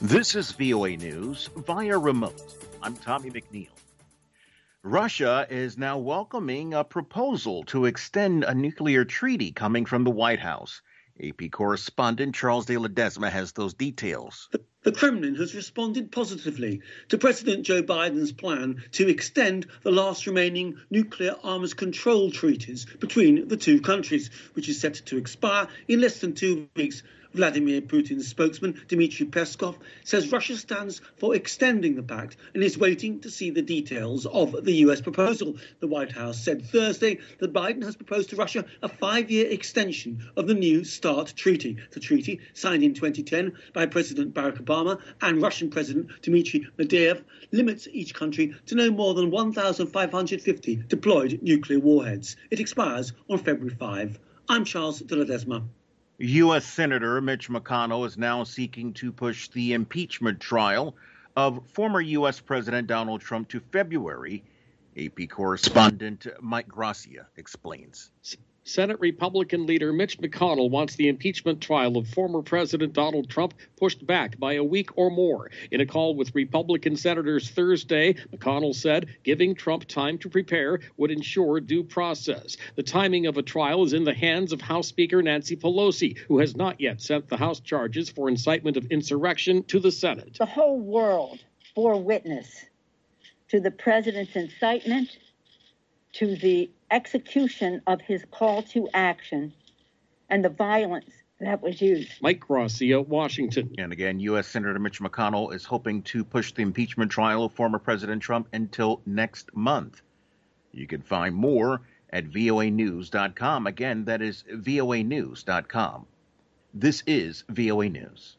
This is VOA News via remote. I'm Tommy McNeil. Russia is now welcoming a proposal to extend a nuclear treaty coming from the White House. AP correspondent Charles de Ledesma has those details. The Kremlin has responded positively to President Joe Biden's plan to extend the last remaining nuclear arms control treaties between the two countries, which is set to expire in less than 2 weeks. Vladimir Putin's spokesman, Dmitry Peskov, says Russia stands for extending the pact and is waiting to see the details of the US proposal. The White House said Thursday that Biden has proposed to Russia a 5-year extension of the New START treaty. The treaty, signed in 2010 by President Barack Obama and Russian President Dmitry Medvedev, limits each country to no more than 1,550 deployed nuclear warheads. It expires on February 5. I'm Charles de Ledesma. U.S. Senator Mitch McConnell is now seeking to push the impeachment trial of former U.S. President Donald Trump to February. AP correspondent Mike Gracia explains. Senate Republican leader Mitch McConnell wants the impeachment trial of former President Donald Trump pushed back by a week or more. In a call with Republican senators Thursday, McConnell said giving Trump time to prepare would ensure due process. The timing of a trial is in the hands of House Speaker Nancy Pelosi, who has not yet sent the House charges for incitement of insurrection to the Senate. The whole world bore witness to the president's incitement, to the execution of his call to action, and the violence that was used. Mike Gracia, Washington. And again, U.S. Senator Mitch McConnell is hoping to push the impeachment trial of former President Trump until next month. You can find more at voanews.com. Again, that is voanews.com. This is VOA News.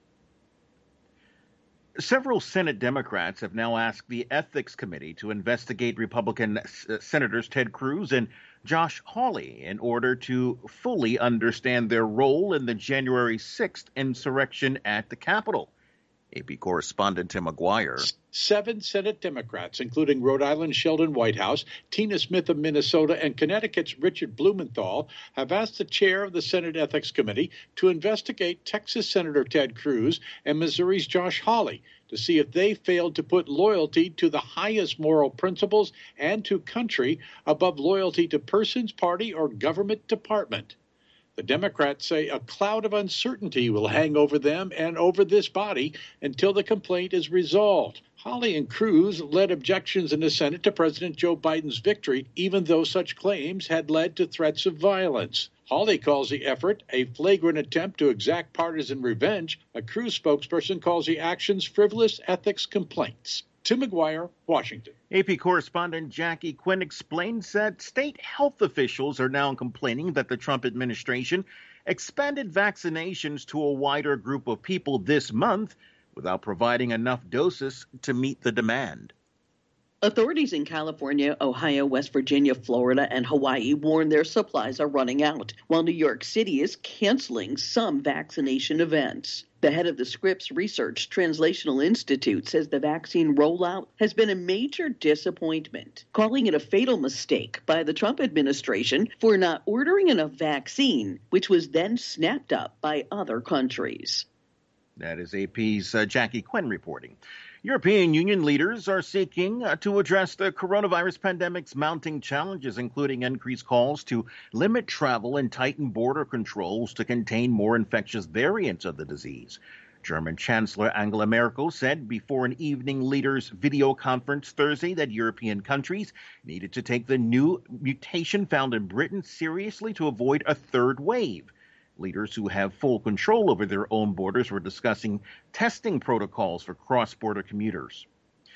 Several Senate Democrats have now asked the Ethics Committee to investigate Republican Senators Ted Cruz and Josh Hawley in order to fully understand their role in the January 6th insurrection at the Capitol. AP correspondent Tim McGuire. 7 Senate Democrats, including Rhode Island's Sheldon Whitehouse, Tina Smith of Minnesota, and Connecticut's Richard Blumenthal, have asked the chair of the Senate Ethics Committee to investigate Texas Senator Ted Cruz and Missouri's Josh Hawley to see if they failed to put loyalty to the highest moral principles and to country above loyalty to persons, party, or government department. The Democrats say a cloud of uncertainty will hang over them and over this body until the complaint is resolved. Hawley and Cruz led objections in the Senate to President Joe Biden's victory, even though such claims had led to threats of violence. Hawley calls the effort a flagrant attempt to exact partisan revenge. A Cruz spokesperson calls the actions frivolous ethics complaints. Tim McGuire, Washington. AP correspondent Jackie Quinn explains that state health officials are now complaining that the Trump administration expanded vaccinations to a wider group of people this month without providing enough doses to meet the demand. Authorities in California, Ohio, West Virginia, Florida, and Hawaii warn their supplies are running out, while New York City is canceling some vaccination events. The head of the Scripps Research Translational Institute says the vaccine rollout has been a major disappointment, calling it a fatal mistake by the Trump administration for not ordering enough vaccine, which was then snapped up by other countries. That is AP's Jackie Quinn reporting. European Union leaders are seeking to address the coronavirus pandemic's mounting challenges, including increased calls to limit travel and tighten border controls to contain more infectious variants of the disease. German Chancellor Angela Merkel said before an evening leaders video conference Thursday that European countries needed to take the new mutation found in Britain seriously to avoid a third wave. Leaders who have full control over their own borders were discussing testing protocols for cross-border commuters.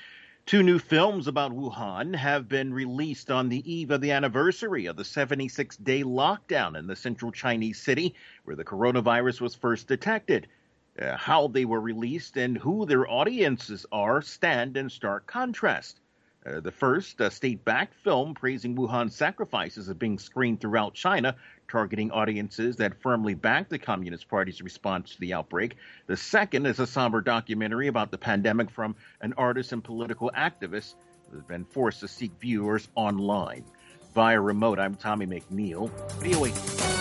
2 new films about Wuhan have been released on the eve of the anniversary of the 76-day lockdown in the central Chinese city where the coronavirus was first detected. How they were released and who their audiences are stand in stark contrast. The first state-backed film praising Wuhan's sacrifices is being screened throughout China, targeting audiences that firmly back the Communist Party's response to the outbreak. The second is a somber documentary about the pandemic from an artist and political activist who has been forced to seek viewers online. Via remote, I'm Tommy McNeil. VOA.